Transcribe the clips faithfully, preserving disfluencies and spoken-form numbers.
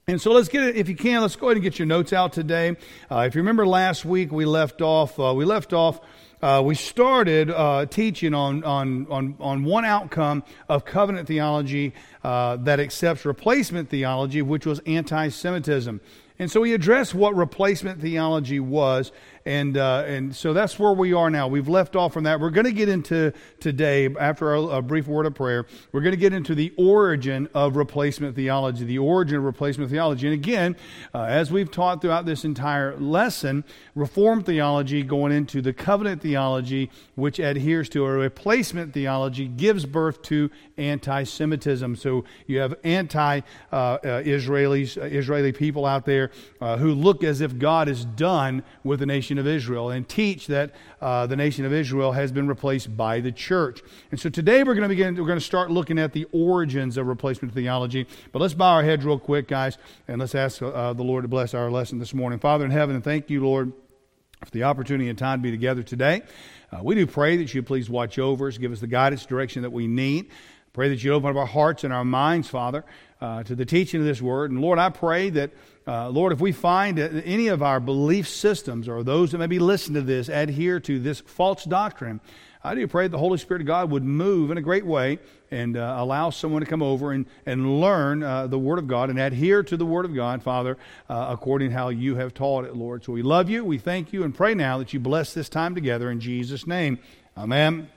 And so let's get it, if you can, let's go ahead and get your notes out today. Uh, if you remember last week, we left off, uh, we left off, uh, we started uh, teaching on, on, on, on one outcome of covenant theology uh, that accepts replacement theology, which was anti-Semitism. And so we addressed what replacement theology was, and uh, and so that's where we are now. We've left off from that. We're going to get into today, after a, a brief word of prayer, we're going to get into the origin of replacement theology, the origin of replacement theology. And again, uh, as we've taught throughout this entire lesson, Reformed theology going into the covenant theology, which adheres to a replacement theology, gives birth to anti-Semitism. So you have anti-Israelis, uh, uh, Israeli people out there uh, who look as if God is done with the nation of Israel and teach that uh, the nation of Israel has been replaced by the church. And so today we're going to begin, we're going to start looking at the origins of replacement theology. But let's bow our heads real quick, guys, and let's ask uh, the Lord to bless our lesson this morning. Father in heaven, and thank you, Lord, for the opportunity and time to be together today. Uh, we do pray that you please watch over us, give us the guidance, direction that we need. Pray that you open up our hearts and our minds, Father, uh, to the teaching of this word. And Lord, I pray that, uh, Lord, if we find that any of our belief systems or those that maybe listen to this adhere to this false doctrine, I do pray that the Holy Spirit of God would move in a great way and uh, allow someone to come over and, and learn uh, the Word of God and adhere to the Word of God, Father, uh, according to how you have taught it, Lord. So we love you, we thank you, and pray now that you bless this time together in Jesus' name. Amen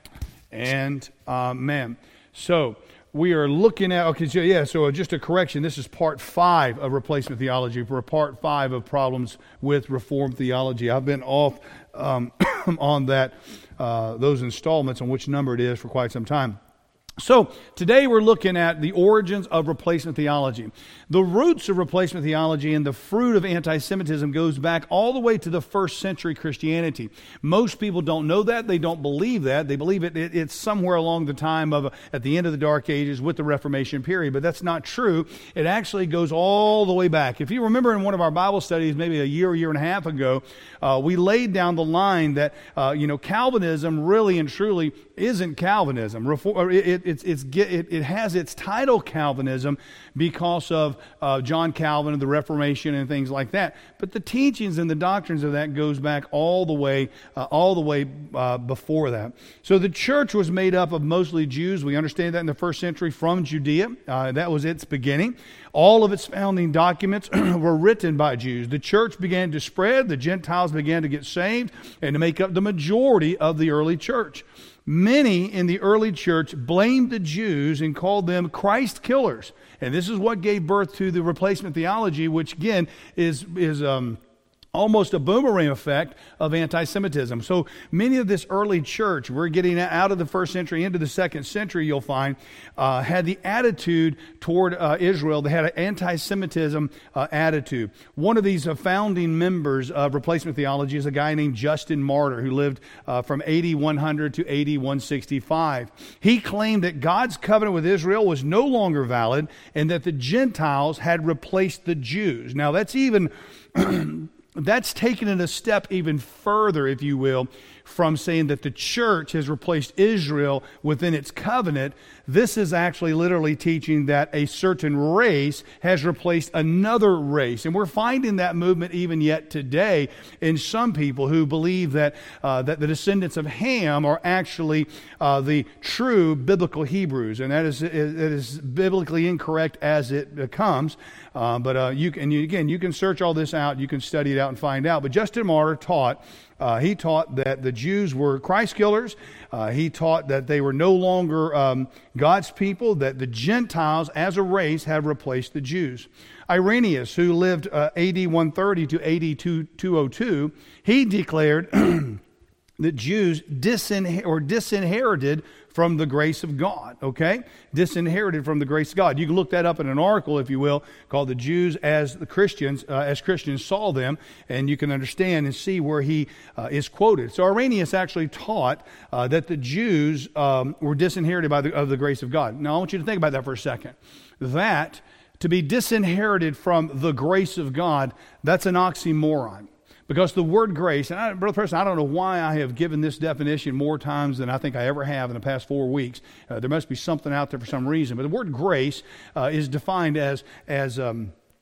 and amen. So we are looking at, okay, so yeah, so just a correction. This is part five of replacement theology, for part five of problems with Reformed theology. I've been off um, on that, uh, those installments on which number it is for quite some time. So today we're looking at the origins of replacement theology. The roots of replacement theology and the fruit of anti-Semitism goes back all the way to the first century Christianity. Most people don't know that. They don't believe that. They believe it, it it's somewhere along the time of, at the end of the Dark Ages with the Reformation period, but that's not true. It actually goes all the way back. If you remember in one of our Bible studies, maybe a year, year and a half ago, uh, we laid down the line that, uh, you know, Calvinism really and truly isn't Calvinism. Reform, it, it, It's, it's, it, it has its title Calvinism because of uh, John Calvin and the Reformation and things like that. But the teachings and the doctrines of that goes back all the way, uh, all the way uh, before that. So the church was made up of mostly Jews. We understand that in the first century from Judea. Uh, that was its beginning. All of its founding documents were written by Jews. The church began to spread. The Gentiles began to get saved and to make up the majority of the early church. Many in the early church blamed the Jews and called them Christ killers. And this is what gave birth to the replacement theology, which again is, is um, almost a boomerang effect of anti-Semitism. So many of this early church, we're getting out of the first century into the second century, you'll find, uh, had the attitude toward uh, Israel. They had an anti-Semitism uh, attitude. One of these uh, founding members of replacement theology is a guy named Justin Martyr, who lived uh, from A D one hundred to A D one sixty-five. He claimed that God's covenant with Israel was no longer valid and that the Gentiles had replaced the Jews. Now that's even... That's taken it a step even further, if you will, from saying that the church has replaced Israel within its covenant. This is actually literally teaching that a certain race has replaced another race. And we're finding that movement even yet today in some people who believe that uh, that the descendants of Ham are actually uh, the true biblical Hebrews. And that is, it is biblically incorrect as it comes. Uh, but uh, you can, and you, again, you can search all this out. You can study it out and find out. But Justin Martyr taught Uh, he taught that the Jews were Christ killers. Uh, he taught that they were no longer um, God's people, that the Gentiles as a race have replaced the Jews. Irenaeus, who lived uh, A D one thirty to A D two oh two, he declared that Jews disin- or disinherited from the grace of God, okay? Disinherited from the grace of God. You can look that up in an article, if you will, called The Jews as the Christians, uh, as Christians Saw Them, and you can understand and see where he uh, is quoted. So Irenaeus actually taught uh, that the Jews um, were disinherited by the, of the grace of God. Now, I want you to think about that for a second. That, to be disinherited from the grace of God, that's an oxymoron. Because the word grace, and I, Brother Preston, I don't know why I have given this definition more times than I think I ever have in the past four weeks. Uh, there must be something out there for some reason. But the word grace uh, is defined as as um,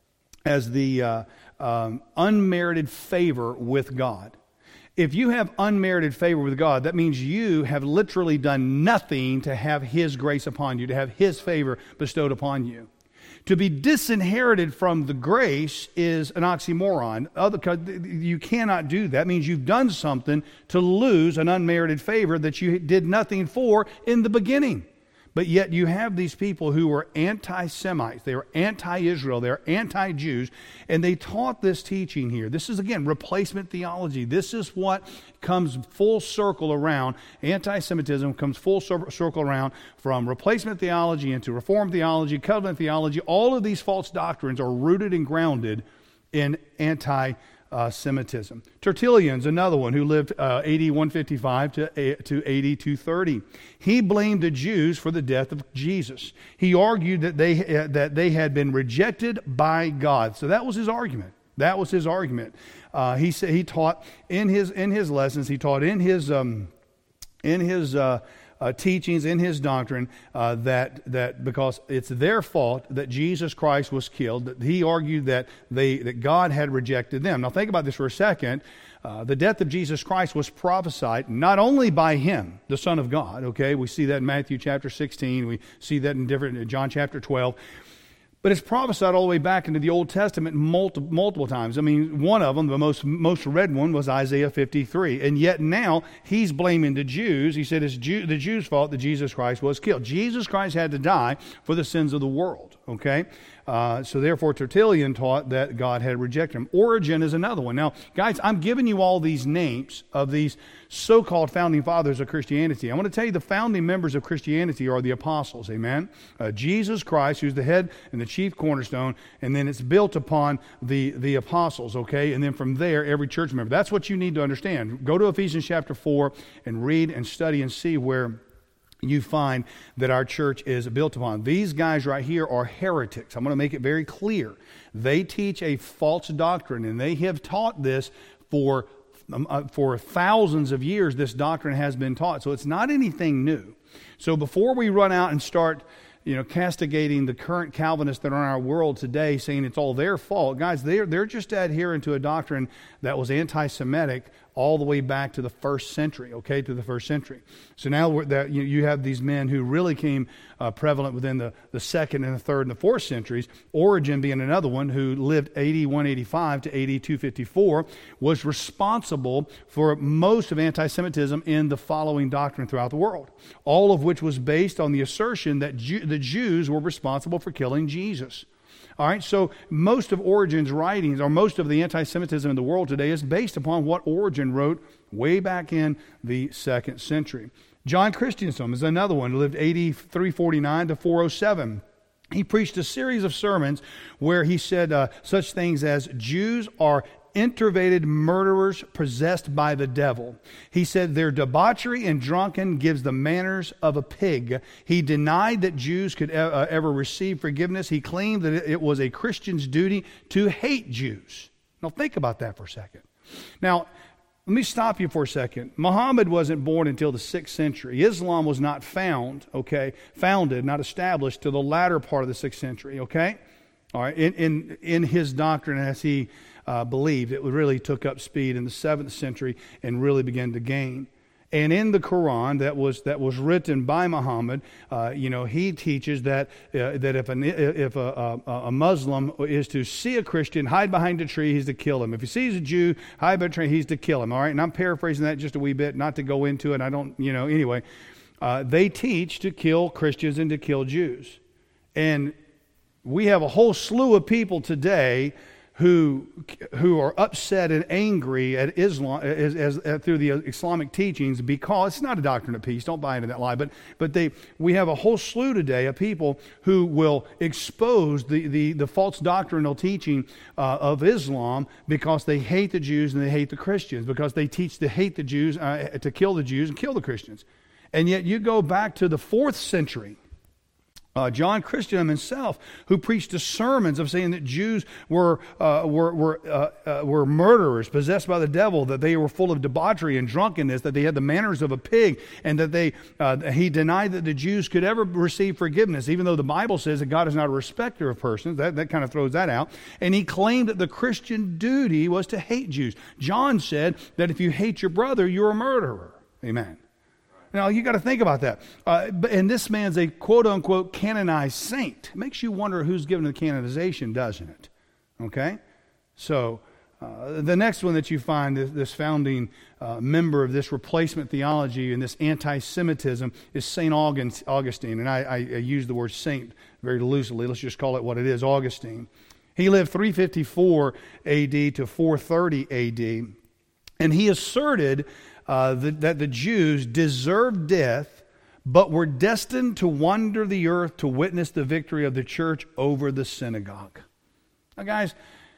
as the uh, um, unmerited favor with God. If you have unmerited favor with God, that means you have literally done nothing to have His grace upon you, to have His favor bestowed upon you. To be disinherited from the grace is an oxymoron. Other, you cannot do that. That means you've done something to lose an unmerited favor that you did nothing for in the beginning. But yet you have these people who were anti-Semites. They were anti-Israel. They're anti-Jews. And they taught this teaching here. This is, again, replacement theology. This is what comes full circle around. Anti-Semitism comes full circle around from replacement theology into Reformed theology, covenant theology. All of these false doctrines are rooted and grounded in anti-Semitism. Uh, Semitism. Tertullian's another one who lived uh, A D one fifty-five to, to A D two thirty. He blamed the Jews for the death of Jesus. He argued that they uh, that they had been rejected by God. So that was his argument. That was his argument. Uh, he said he taught in his in his lessons. He taught in his um, in his. Uh, Uh, teachings in his doctrine uh, that that because it's their fault that Jesus Christ was killed. That he argued that they that God had rejected them. Now think about this for a second. Uh, the death of Jesus Christ was prophesied not only by Him, the Son of God. Okay, we see that in Matthew chapter sixteen. We see that in different in John chapter twelve. But it's prophesied all the way back into the Old Testament multiple, multiple times. I mean, one of them, the most most read one, was Isaiah fifty-three. And yet now he's blaming the Jews. He said it's Jew, the Jews' fault that Jesus Christ was killed. Jesus Christ had to die for the sins of the world. Okay? Uh, so therefore, Tertullian taught that God had rejected him. Origen is another one. Now, guys, I'm giving you all these names of these so-called founding fathers of Christianity. I want to tell you the founding members of Christianity are the apostles, amen? Uh, Jesus Christ, who's the head and the chief cornerstone, and then it's built upon the, the apostles, okay? And then from there, every church member. That's what you need to understand. Go to Ephesians chapter four and read and study and see where you find that our church is built upon. These guys right here are heretics. I'm going to make it very clear. They teach a false doctrine, and they have taught this for um, uh, for thousands of years. This doctrine has been taught, so it's not anything new. So before we run out and start, you know, castigating the current Calvinists that are in our world today, saying it's all their fault, guys, they're they're just adhering to a doctrine that was anti-Semitic all the way back to the first century, okay, to the first century. So now we're that, you, you have these men who really came uh, prevalent within the, the second and the third and the fourth centuries. Origen being another one who lived A D one eighty-five to A D two fifty-four, was responsible for most of anti-Semitism in the following doctrine throughout the world, all of which was based on the assertion that Jew, the Jews were responsible for killing Jesus. All right, so most of Origen's writings, or most of the anti-Semitism in the world today, is based upon what Origen wrote way back in the second century. John Chrysostom is another one who lived A D three forty-nine to four oh seven. He preached a series of sermons where he said uh, such things as Jews are enervated murderers possessed by the devil. He said their debauchery and drunken gives the manners of a pig. He denied that Jews could uh, ever receive forgiveness. He claimed that it was a Christian's duty to hate Jews. Now think about that for a second. Now, let me stop you for a second. Muhammad wasn't born until the sixth century. Islam was not found, okay, founded, not established till the latter part of the sixth century, okay? All right, in in, in his doctrine as he Uh, believed, it really took up speed in the seventh century and really began to gain. And in the Quran that was that was written by Muhammad, uh, you know, he teaches that uh, that if an if a, a, a Muslim is to see a Christian, hide behind a tree, he's to kill him. If he sees a Jew, hide behind a tree, he's to kill him. All right, and I'm paraphrasing that just a wee bit, not to go into it. I don't, you know, anyway. Uh, they teach to kill Christians and to kill Jews, and we have a whole slew of people today who who are upset and angry at Islam as, as, as through the Islamic teachings, because it's not a doctrine of peace. Don't buy into that lie. But but they we have a whole slew today of people who will expose the the, the false doctrinal teaching uh, of Islam because they hate the Jews and they hate the Christians, because they teach to hate the Jews, uh, to kill the Jews and kill the Christians. And yet you go back to the fourth century Uh, John Chrysostom himself, who preached the sermons of saying that Jews were uh, were were, uh, uh, were murderers, possessed by the devil, that they were full of debauchery and drunkenness, that they had the manners of a pig, and that they uh, he denied that the Jews could ever receive forgiveness, even though the Bible says that God is not a respecter of persons. That that kind of throws that out. And he claimed that the Christian duty was to hate Jews. John said that if you hate your brother, you're a murderer. Amen. Now, you got to think about that. Uh, and this man's a quote-unquote canonized saint. It makes you wonder who's given the canonization, doesn't it? Okay? So, uh, the next one that you find, this, this founding uh, member of this replacement theology and this anti-Semitism is Saint Augustine. And I, I, I use the word saint very loosely. Let's just call it what it is, Augustine. He lived three fifty-four A D to four thirty A D. And he asserted Uh, the, that the Jews deserved death, but were destined to wander the earth to witness the victory of the church over the synagogue. Now, guys,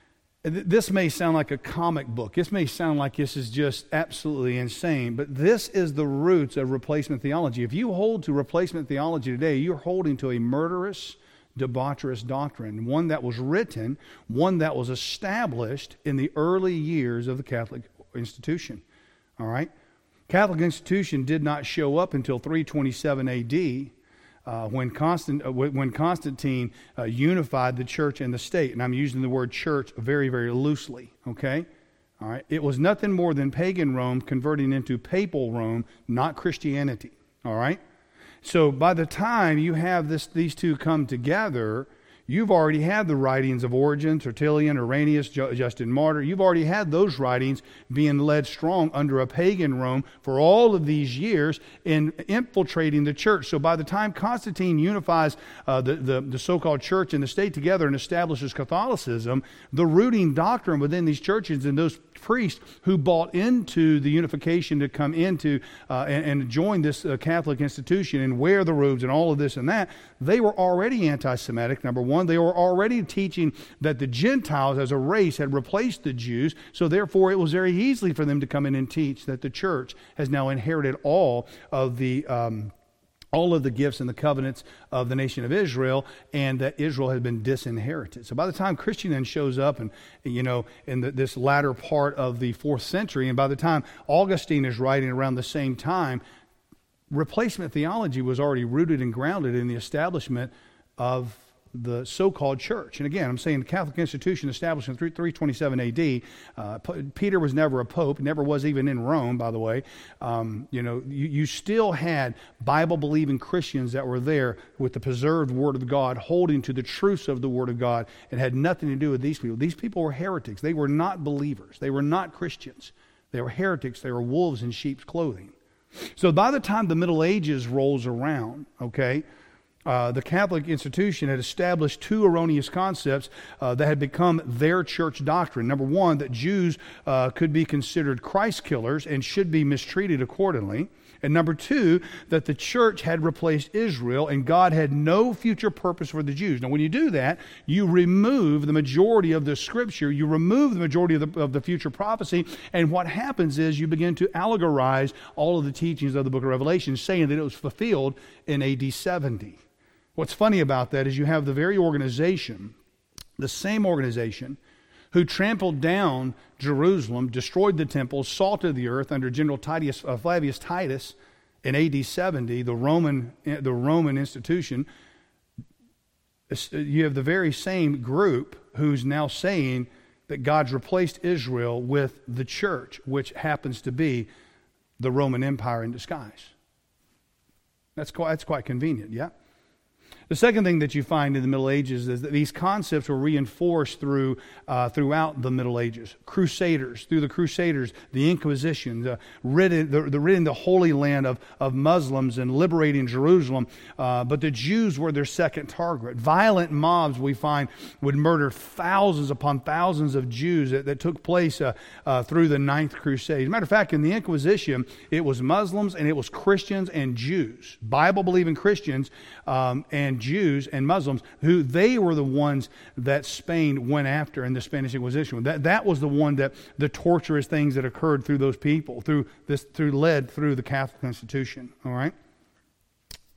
th- this may sound like a comic book. This may sound like this is just absolutely insane, but this is the roots of replacement theology. If you hold to replacement theology today, you're holding to a murderous, debaucherous doctrine, one that was written, one that was established in the early years of the Catholic institution. All right? Catholic institution did not show up until three twenty-seven A D uh, when, Constant, uh, when Constantine uh, unified the church and the state. And I'm using the word church very, very loosely. Okay? All right? It was nothing more than pagan Rome converting into papal Rome, not Christianity. All right? So by the time you have this, these two come together, you've already had the writings of Origen, Tertullian, Irenaeus, Justin Martyr. You've already had those writings being led strong under a pagan Rome for all of these years in infiltrating the church. So by the time Constantine unifies uh, the, the, the so-called church and the state together and establishes Catholicism, the rooting doctrine within these churches and those priests who bought into the unification to come into uh, and, and join this uh, Catholic institution and wear the robes and all of this and that, they were already anti-Semitic, number one. They were already teaching that the Gentiles as a race had replaced the Jews, so therefore it was very easy for them to come in and teach that the church has now inherited all of the um, all of the gifts and the covenants of the nation of Israel, and that Israel had been disinherited. So by the time Christian then shows up, and you know, in the, this latter part of the fourth century, and by the time Augustine is writing around the same time, replacement theology was already rooted and grounded in the establishment of the so-called church. And again, I'm saying the Catholic institution established in three twenty-seven A D. Uh, Peter was never a pope, never was even in Rome, by the way. Um, you know, you, you still had Bible-believing Christians that were there with the preserved Word of God, holding to the truths of the Word of God, and had nothing to do with these people. These people were heretics. They were not believers. They were not Christians. They were heretics. They were wolves in sheep's clothing. So by the time the Middle Ages rolls around, okay, Uh, the Catholic institution had established two erroneous concepts uh, that had become their church doctrine. Number one, that Jews uh, could be considered Christ killers and should be mistreated accordingly. And number two, that the church had replaced Israel and God had no future purpose for the Jews. Now, when you do that, you remove the majority of the Scripture, you remove the majority of the, of the future prophecy, and what happens is you begin to allegorize all of the teachings of the book of Revelation, saying that it was fulfilled in A D seventy. What's funny about that is you have the very organization, the same organization, who trampled down Jerusalem, destroyed the temple, salted the earth under General Titus, uh, Flavius Titus in A D seventy, the Roman, the Roman institution. You have the very same group who's now saying that God's replaced Israel with the church, which happens to be the Roman Empire in disguise. That's quite, that's quite convenient, yeah? The second thing that you find in the Middle Ages is that these concepts were reinforced through uh, throughout the Middle Ages. Crusaders, through the Crusaders, the Inquisition, the ridding the, the, ridding the Holy Land of, of Muslims and liberating Jerusalem. Uh, but the Jews were their second target. Violent mobs, we find, would murder thousands upon thousands of Jews that, that took place uh, uh, through the Ninth Crusade. As a matter of fact, in the Inquisition, it was Muslims and it was Christians and Jews, Bible-believing Christians um, and Jews and Muslims, who they were the ones that Spain went after in the Spanish Inquisition. That that was the one that the torturous things that occurred through those people, through this, through led through the Catholic institution. All right.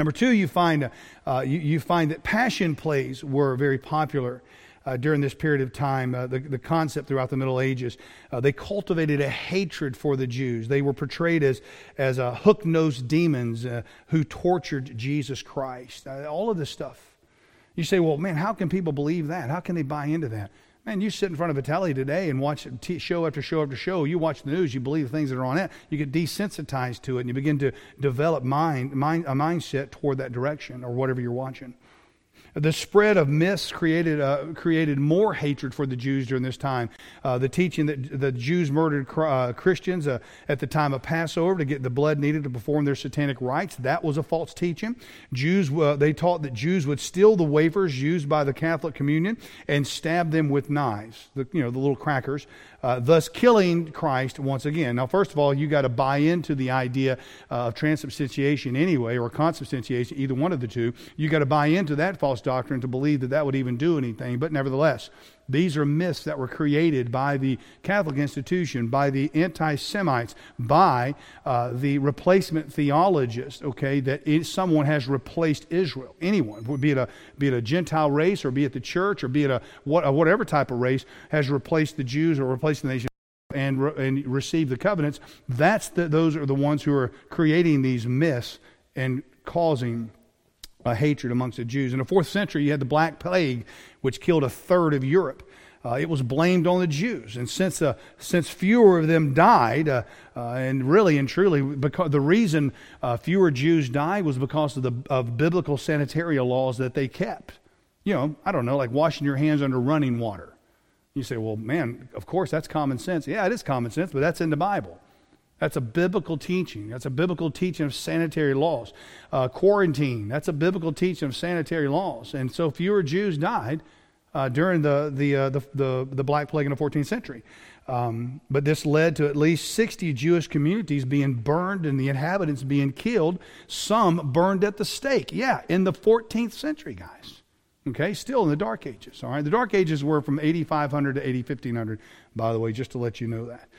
Number two, you find, uh, you, you find that passion plays were very popular uh, during this period of time. Uh, the, the concept throughout the Middle Ages, uh, they cultivated a hatred for the Jews. They were portrayed as, as uh, hook-nosed demons uh, who tortured Jesus Christ. Uh, all of this stuff. You say, well, man, how can people believe that? How can they buy into that? Man, you sit in front of a telly today and watch t- show after show after show. You watch the news, you believe the things that are on it. You get desensitized to it, and you begin to develop mind, mind a mindset toward that direction or whatever you're watching. The spread of myths created uh, created more hatred for the Jews during this time. Uh, the teaching that the Jews murdered uh, Christians uh, at the time of Passover to get the blood needed to perform their satanic rites, that was a false teaching. Jews uh, they taught that Jews would steal the wafers used by the Catholic communion and stab them with knives, the, you know, the little crackers, uh, thus killing Christ once again. Now, first of all, you got to buy into the idea uh, of transubstantiation anyway, or consubstantiation, either one of the two. You got to buy into that false doctrine to believe that that would even do anything. But nevertheless, these are myths that were created by the Catholic institution, by the anti-Semites, by uh, the replacement theologists, okay, that it, someone has replaced Israel. Anyone, be it, a, be it a Gentile race, or be it the church, or be it a, what, a whatever type of race, has replaced the Jews or replaced the nation and, re, and received the covenants. That's the, those are the ones who are creating these myths and causing a hatred amongst the Jews. In the fourth century, you had the Black Plague, which killed a third of Europe. Uh, it was blamed on the Jews, and since uh, since fewer of them died, uh, uh, and really and truly, because the reason uh, fewer Jews died was because of the of biblical sanitary laws that they kept. You know, I don't know, like washing your hands under running water. You say, well, man, of course that's common sense. Yeah, it is common sense, but that's in the Bible. That's a biblical teaching. That's a biblical teaching of sanitary laws. Uh, quarantine, that's a biblical teaching of sanitary laws. And so fewer Jews died uh, during the the, uh, the the the Black Plague in the fourteenth century. Um, but this led to at least sixty Jewish communities being burned and the inhabitants being killed, some burned at the stake. Yeah, in the fourteenth century, guys. Okay, still in the Dark Ages. All right, the Dark Ages were from eighty-five hundred to eighty fifteen hundred, by the way, just to let you know that.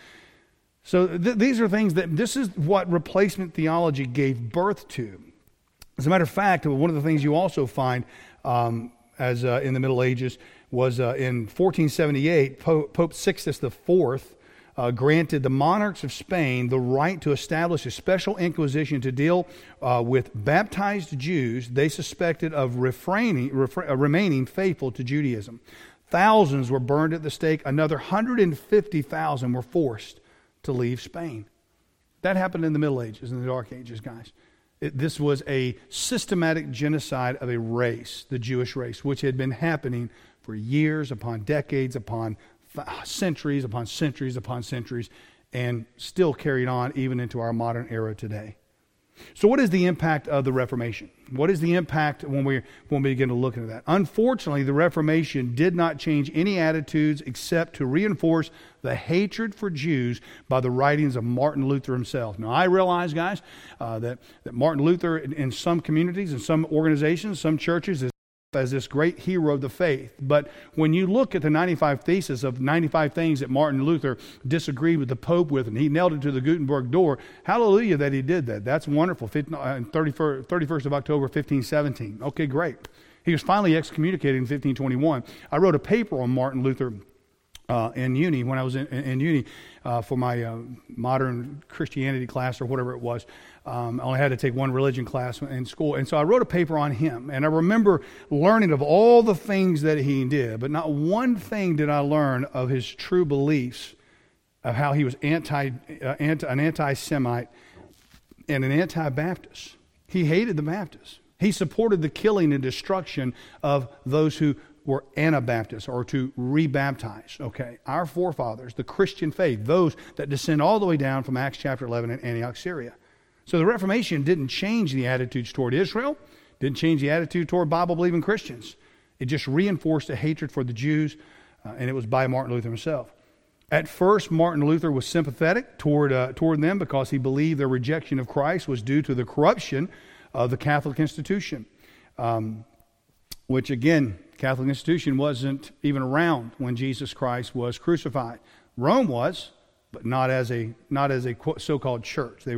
So th- these are things that, this is what replacement theology gave birth to. As a matter of fact, one of the things you also find um, as uh, in the Middle Ages was uh, in fourteen seventy-eight, Pope, Pope Sixtus the Fourth uh, granted the monarchs of Spain the right to establish a special inquisition to deal uh, with baptized Jews they suspected of refraining, refra- uh, remaining faithful to Judaism. Thousands were burned at the stake. Another one hundred fifty thousand were forced to leave Spain. That happened in the Middle Ages, in the Dark Ages, guys. It, this was a systematic genocide of a race, the Jewish race, which had been happening for years upon decades, upon centuries, upon centuries, upon centuries, and still carried on even into our modern era today. So what is the impact of the Reformation? What is the impact when we when we begin to look into that? Unfortunately, the Reformation did not change any attitudes except to reinforce the hatred for Jews by the writings of Martin Luther himself. Now, I realize, guys, uh, that, that Martin Luther in, in some communities, in some organizations, some churches, is as this great hero of the faith. But when you look at the ninety-five Theses of ninety-five things that Martin Luther disagreed with the Pope with, and he nailed it to the Gutenberg door, hallelujah that he did that. That's wonderful. thirty-first of October, fifteen seventeen. Okay, great. He was finally excommunicated in fifteen twenty-one. I wrote a paper on Martin Luther uh, in uni, when I was in, in, in uni, uh, for my uh, modern Christianity class or whatever it was. Um, I only had to take one religion class in school. And so I wrote a paper on him. And I remember learning of all the things that he did, but not one thing did I learn of his true beliefs, of how he was anti, uh, anti an anti-Semite and an anti-Baptist. He hated the Baptists. He supported the killing and destruction of those who were Anabaptists, or to rebaptize. Okay, our forefathers, the Christian faith, those that descend all the way down from Acts chapter eleven in Antioch, Syria. So the Reformation didn't change the attitudes toward Israel, didn't change the attitude toward Bible-believing Christians. It just reinforced a hatred for the Jews, uh, and it was by Martin Luther himself. At first, Martin Luther was sympathetic toward uh, toward them because he believed their rejection of Christ was due to the corruption of the Catholic institution, um, which again, Catholic institution wasn't even around when Jesus Christ was crucified. Rome was, but not as a not as a so-called church. They were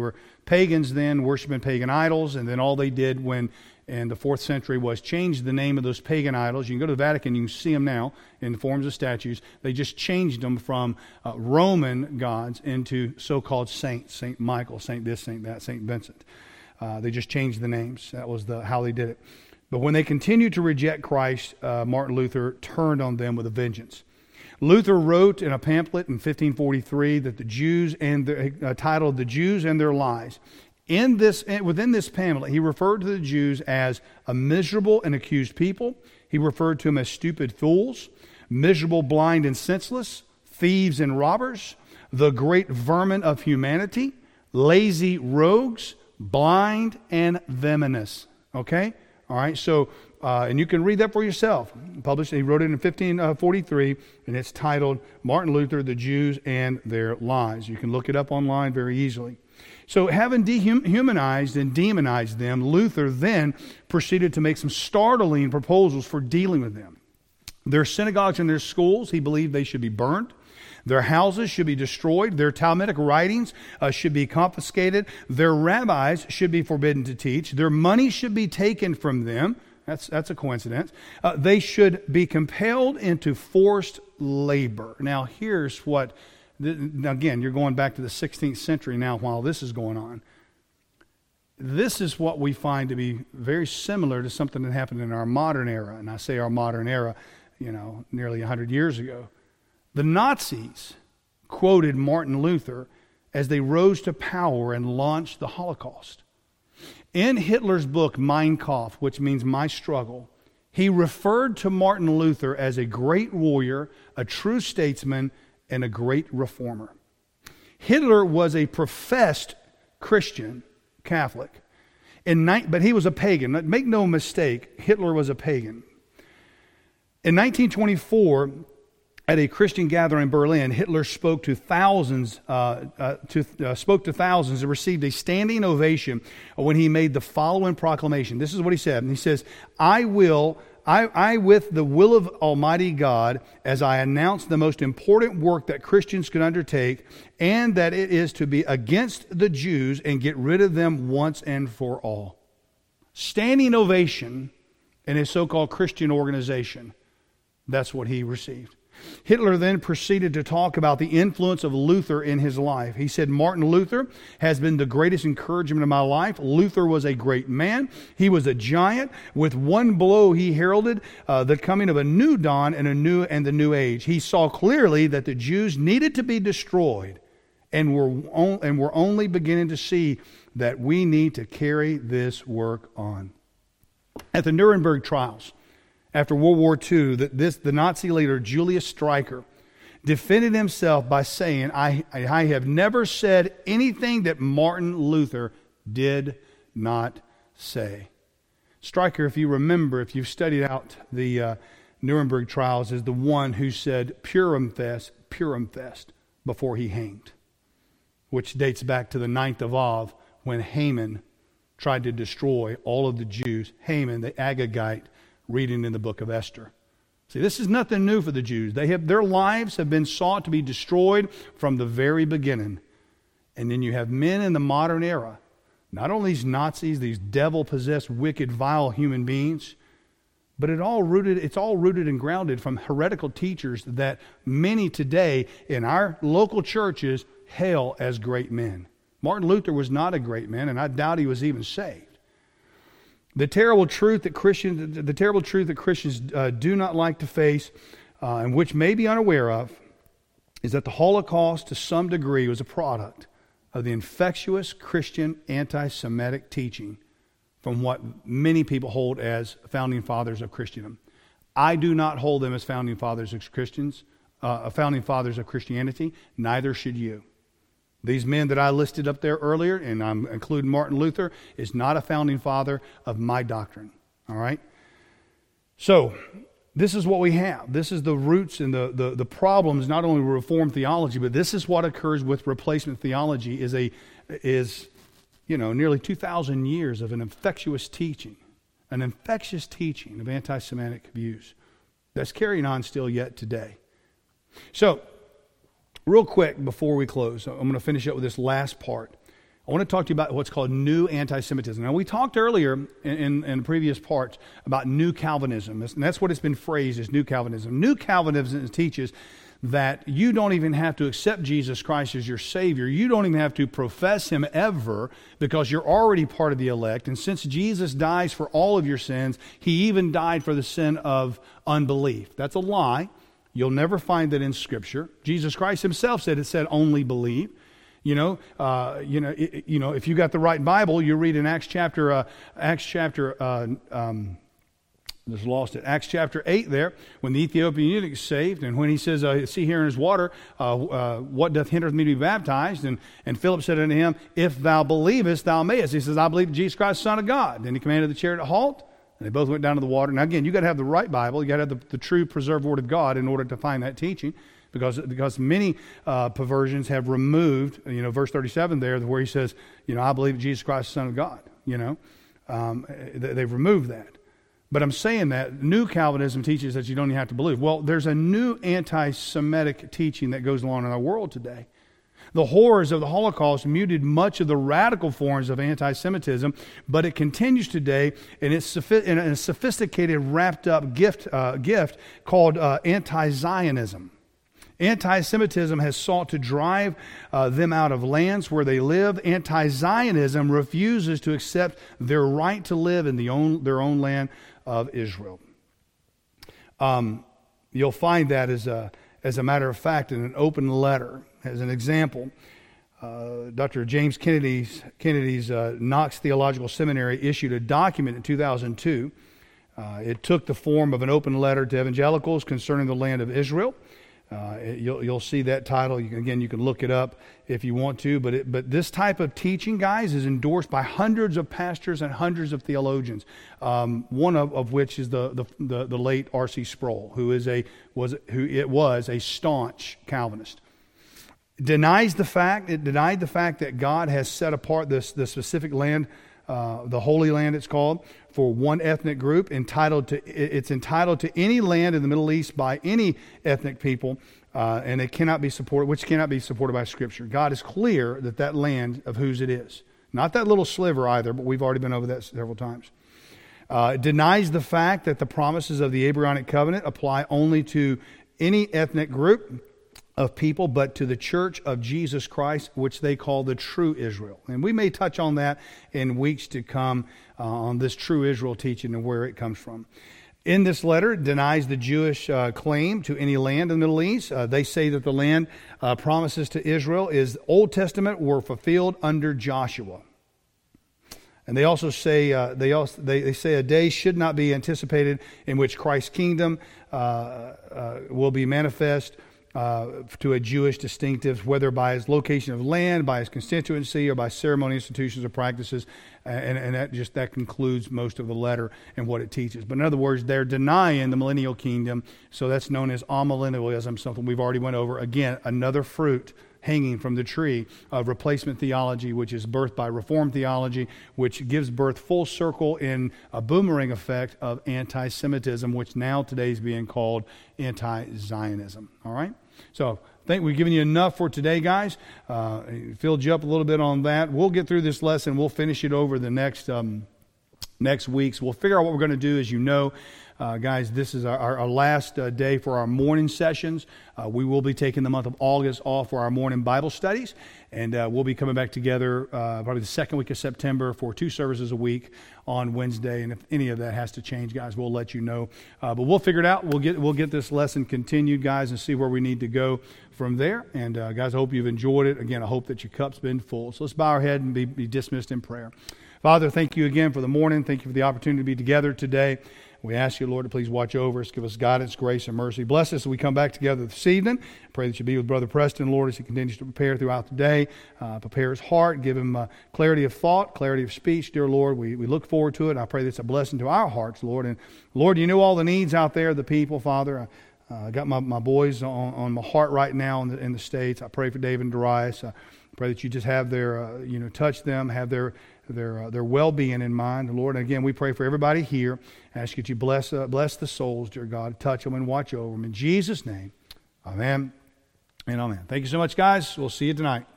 Pagans then worshiping pagan idols, and then all they did when in the fourth century was change the name of those pagan idols. You can go to the Vatican, you can see them now in the forms of statues. They just changed them from uh, Roman gods into so-called saints, Saint Michael, Saint this, Saint that, Saint Vincent. Uh, they just changed the names. That was the how they did it. But when they continued to reject Christ, uh, Martin Luther turned on them with a vengeance. Luther wrote in a pamphlet in fifteen forty-three that the Jews and the, uh, titled "The Jews and Their Lies." In this, within this pamphlet, he referred to the Jews as a miserable and accused people. He referred to them as stupid fools, miserable, blind, and senseless, thieves and robbers, the great vermin of humanity, lazy rogues, blind and venomous. Okay? All right, so, uh, and you can read that for yourself. Published, he wrote it in fifteen forty-three, and it's titled Martin Luther, the Jews and Their Lies. You can look it up online very easily. So having dehumanized and demonized them, Luther then proceeded to make some startling proposals for dealing with them. Their synagogues and their schools, he believed they should be burned. Their houses should be destroyed. Their Talmudic writings uh, should be confiscated. Their rabbis should be forbidden to teach. Their money should be taken from them. That's, that's a coincidence. Uh, they should be compelled into forced labor. Now, here's what... Now again, you're going back to the sixteenth century now while this is going on. This is what we find to be very similar to something that happened in our modern era. And I say our modern era, you know, nearly one hundred years ago. The Nazis quoted Martin Luther as they rose to power and launched the Holocaust. In Hitler's book, Mein Kampf, which means My Struggle, he referred to Martin Luther as a great warrior, a true statesman, and a great reformer. Hitler was a professed Christian, Catholic, in ni- but he was a pagan. Make no mistake, Hitler was a pagan. In nineteen twenty-four, at a Christian gathering in Berlin, Hitler spoke to thousands, uh, uh, to, uh, spoke to thousands and received a standing ovation when he made the following proclamation. This is what he said. And he says, I will... I, I, with the will of Almighty God, as I announce the most important work that Christians can undertake, and that it is to be against the Jews and get rid of them once and for all. Standing ovation in his so-called Christian organization. That's what he received. Hitler then proceeded to talk about the influence of Luther in his life. He said, Martin Luther has been the greatest encouragement in my life. Luther was a great man. He was a giant. With one blow, he heralded uh, the coming of a new dawn and a new and the new age. He saw clearly that the Jews needed to be destroyed, and were on, and we're only beginning to see that we need to carry this work on. At the Nuremberg trials, after World War Two, that this the Nazi leader Julius Streicher defended himself by saying, I, I have never said anything that Martin Luther did not say. Streicher, if you remember, if you've studied out the uh, Nuremberg trials, is the one who said Purim fest, Purim fest before he hanged, which dates back to the ninth of Av when Haman tried to destroy all of the Jews. Haman, the Agagite, reading in the book of Esther. See, this is nothing new for the Jews. They have their lives have been sought to be destroyed from the very beginning. And then you have men in the modern era, not only these Nazis, these devil-possessed, wicked, vile human beings, but it all rooted, it's all rooted and grounded from heretical teachers that many today in our local churches hail as great men. Martin Luther was not a great man, and I doubt he was even saved. The terrible truth that Christians, the terrible truth that Christians uh, do not like to face, uh, and which may be unaware of, is that the Holocaust, to some degree, was a product of the infectious Christian anti-Semitic teaching from what many people hold as founding fathers of Christendom. I do not hold them as founding fathers of Christians, uh, founding fathers of Christianity. Neither should you. These men that I listed up there earlier, and I'm including Martin Luther, is not a founding father of my doctrine. All right? So, this is what we have. This is the roots and the, the, the problems, not only with Reformed theology, but this is what occurs with replacement theology, is, a, is you know, nearly two thousand years of an infectious teaching, an infectious teaching of anti-Semitic views that's carrying on still yet today. So, real quick before we close, I'm going to finish up with this last part. I want to talk to you about what's called new anti-Semitism. Now, we talked earlier in, in, in previous parts about new Calvinism, and that's what it's been phrased as new Calvinism. New Calvinism teaches that you don't even have to accept Jesus Christ as your Savior. You don't even have to profess Him ever, because you're already part of the elect. And since Jesus dies for all of your sins, He even died for the sin of unbelief. That's a lie. You'll never find that in Scripture. Jesus Christ Himself said it said only believe. You know, uh, you know, it, you know. If you got the right Bible, you read in Acts chapter, uh, Acts chapter. Uh, um, just lost it. Acts chapter eight. There, when the Ethiopian eunuch is saved, and when he says, uh, "See here in his water, uh, uh, what doth hinder me to be baptized?" And and Philip said unto him, "If thou believest, thou mayest." He says, "I believe Jesus Christ, Son of God." Then he commanded the chariot to halt, and they both went down to the water. Now again, you got to have the right Bible. You got to have the, the true preserved Word of God in order to find that teaching. Because, because many uh, perversions have removed, you know, verse thirty-seven there, where he says, you know, I believe Jesus Christ is the Son of God, you know. Um, they've removed that. But I'm saying that new Calvinism teaches that you don't even have to believe. Well, there's a new anti-Semitic teaching that goes along in our world today. The horrors of the Holocaust muted much of the radical forms of anti-Semitism, but it continues today in, its, in a sophisticated, wrapped-up gift, uh, gift called uh, anti-Zionism. Anti-Semitism has sought to drive uh, them out of lands where they live. Anti-Zionism refuses to accept their right to live in the own, their own land of Israel. Um, you'll find that as a, as a matter of fact in an open letter. As an example, uh, Doctor James Kennedy's, Kennedy's uh, Knox Theological Seminary issued a document in two thousand two. Uh, it took the form of an open letter to evangelicals concerning the land of Israel. Uh, it, you'll, you'll see that title. You can, again, you can look it up if you want to. But it, but this type of teaching, guys, is endorsed by hundreds of pastors and hundreds of theologians. Um, one of, of which is the, the the the late R C Sproul, who is a was who it was a staunch Calvinist. Denies the fact it denied the fact that God has set apart this the specific land, uh, the Holy Land, it's called, for one ethnic group, entitled to it's entitled to any land in the Middle East by any ethnic people, uh, and it cannot be supported, which cannot be supported by Scripture. God is clear that that land of whose it is, not that little sliver either, but we've already been over that several times. Uh, it denies the fact that the promises of the Abrahamic covenant apply only to any ethnic group of people, but to the church of Jesus Christ, which they call the true Israel. And we may touch on that in weeks to come uh, on this true Israel teaching and where it comes from. In this letter, it denies the Jewish uh, claim to any land in the Middle East. Uh, they say that the land uh, promises to Israel is Old Testament were fulfilled under Joshua. And they also say uh, they also they, they say a day should not be anticipated in which Christ's kingdom uh, uh, will be manifest Uh, to a Jewish distinctive, whether by his location of land, by his constituency, or by ceremony, institutions, or practices. And, and that just that concludes most of the letter and what it teaches. But in other words, they're denying the millennial kingdom. So that's known as amillennialism, something we've already went over. Again, another fruit hanging from the tree of replacement theology, which is birthed by Reformed theology, which gives birth full circle in a boomerang effect of anti-Semitism, which now today is being called anti-Zionism. All right? So I think we've given you enough for today, guys. Uh, filled you up a little bit on that. We'll get through this lesson. We'll finish it over the next um, next week. So we'll figure out what we're going to do. As you know, uh, guys, this is our, our last uh, day for our morning sessions. Uh, we will be taking the month of August off for our morning Bible studies. And uh, we'll be coming back together uh, probably the second week of September for two services a week on Wednesday. And if any of that has to change, guys, we'll let you know. Uh, but we'll figure it out. We'll get we'll get this lesson continued, guys, and see where we need to go from there. And uh, guys, I hope you've enjoyed it. Again, I hope that your cup's been full. So let's bow our head and be, be dismissed in prayer. Father, thank you again for the morning. Thank you for the opportunity to be together today. We ask you, Lord, to please watch over us, give us guidance, grace, and mercy. Bless us as we come back together this evening. I pray that you be with Brother Preston, Lord, as he continues to prepare throughout the day. Uh, prepare his heart, give him uh, clarity of thought, clarity of speech, dear Lord. We, we look forward to it. I pray that it's a blessing to our hearts, Lord. And Lord, you know all the needs out there, the people, Father. I uh, got my, my boys on, on my heart right now in the, in the States. I pray for David and Darius. I pray that you just have their, uh, you know, touch them, have their their uh, their well-being in mind, Lord. And again, we pray for everybody here. I ask you to bless uh, bless the souls, dear God. Touch them and watch over them. In Jesus' name, amen and amen. Thank you so much, guys. We'll see you tonight.